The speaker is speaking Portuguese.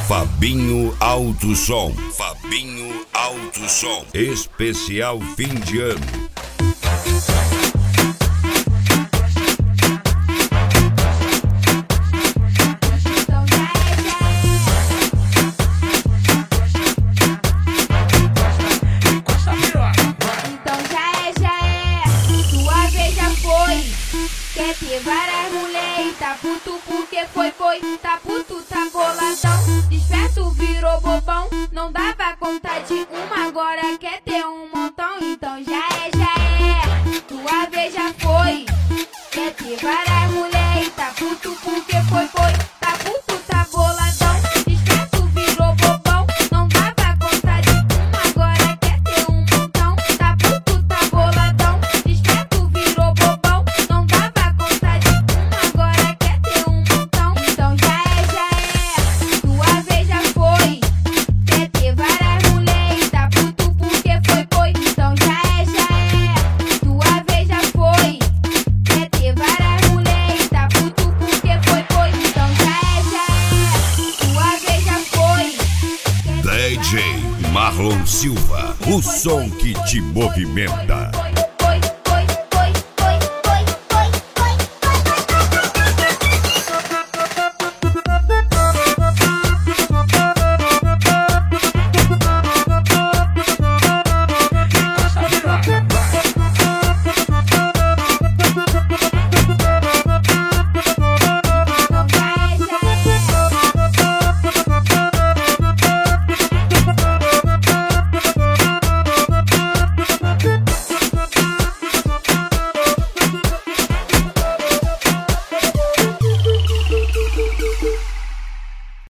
Fabinho Alto Som. Fabinho Alto Som. Especial fim de ano. Quer ter várias mulher e tá puto porque foi, tá puto, tá boladão, desperto, virou bobão, não dava conta de uma, agora quer ter um montão, então já é, tua vez já foi. Quer ter várias mulher e tá puto porque foi, tá puto, tá boladão, desperto, virou bobão, não dava conta de uma, agora quer ter um montão, tá puto, tá boladão, desperto, virou bobão, não dava conta de uma, agora quer ter um montão, então já é, tua vez já foi. Quer ter várias mulher e tá puto porque foi, então já é, tua vez já foi. Quer ter várias mulher e tá puto porque foi, então já é, tua vez já foi. DJ Marlon Silva, o som que te movimenta.